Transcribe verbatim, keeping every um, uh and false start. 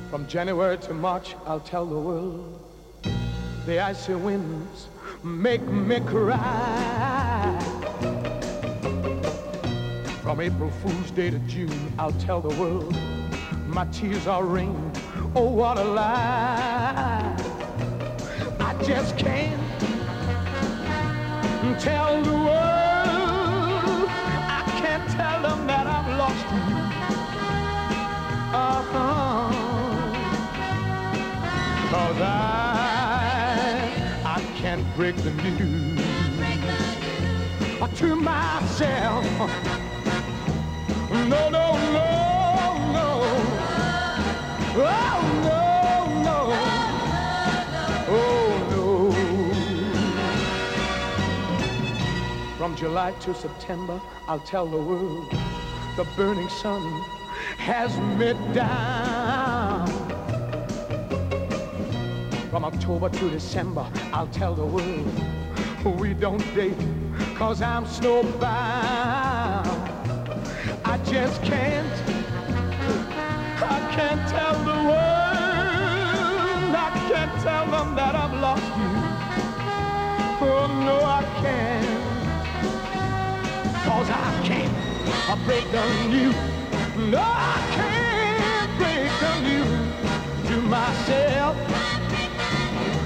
From January to March, I'll tell the world. The icy winds make me cry. From April Fool's Day to June, I'll tell the world. My tears are rain, oh what a lie. I just can't tell the world. I can't tell them that I've lost you. Uh-huh. Cause I, I can't break the news to myself. No, no, no, no. Oh, no, no. Oh, no. From July to September, I'll tell the world. The burning sun has me down. From October to December, I'll tell the world, we don't date, cause I'm snowbound. I just can't, I can't tell the world, I can't tell them that I've lost you. Oh no, I can't, cause I can't I break the news. No, I can't break the news to myself.